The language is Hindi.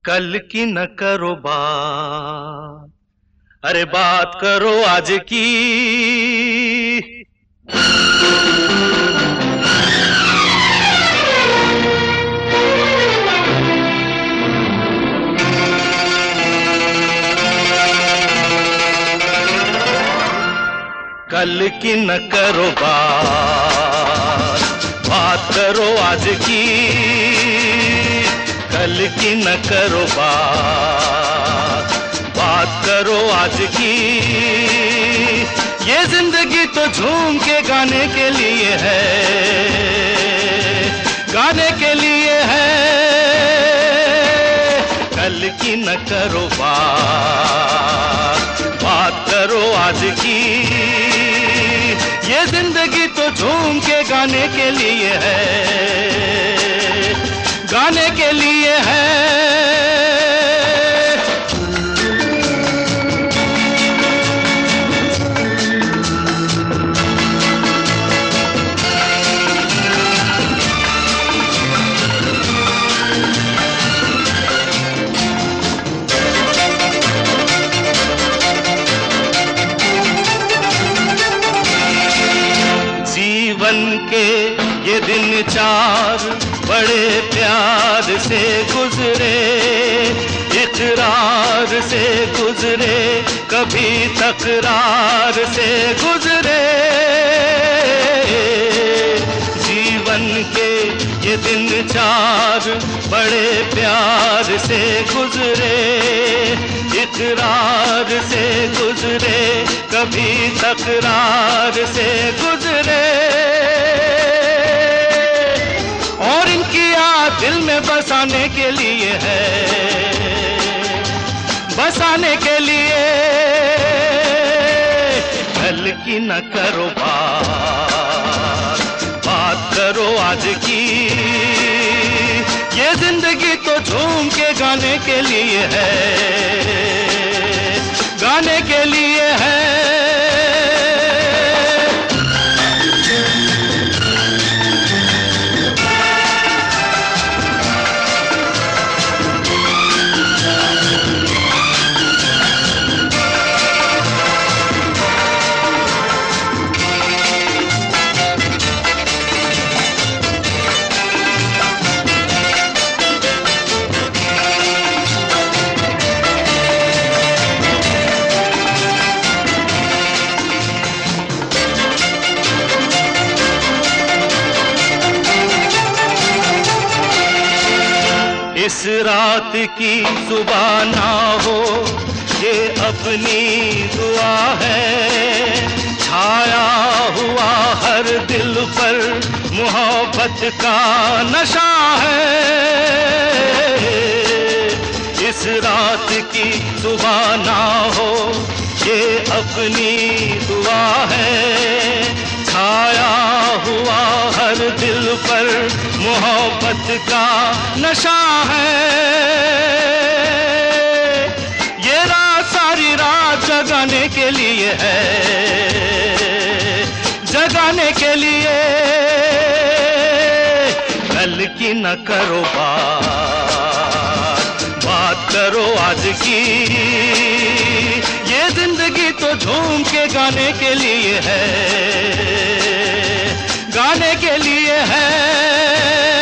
कल की न करो बात, अरे बात करो आज की। कल की न करो बात, बात करो आज की। कल की न करो बात, बात करो आज की। ये जिंदगी तो झूम के गाने के लिए है, गाने के लिए है। कल की न करो बात, बात करो आज की। ये जिंदगी तो झूम के गाने के लिए है, गाने के लिए है। जीवन के ये दिन चार बड़े प्यार से गुजरे, इकरार से गुजरे, कभी तकरार से गुजरे। जीवन के ये दिन चार बड़े प्यार से गुजरे, इकरार से गुजरे, कभी तकरार से गुजरे। और इनकी याद दिल में बसाने के लिए है, बसाने के लिए। कल की न करो बात, बात करो आज की। ये जिंदगी तो झूम के गाने के लिए है, गाने के लिए है। इस रात की सुबह ना हो ये अपनी दुआ है। छाया हुआ हर दिल पर मोहब्बत का नशा है। इस रात की सुबह ना हो ये अपनी दुआ है। छाया हुआ हर दिल पर मोहब्बत का नशा है। ये रात सारी रात जगाने के लिए है, जगाने के लिए। कल की न करो बात, बात करो आज की। ये जिंदगी तो झूम के गाने के लिए है, गाने के लिए है।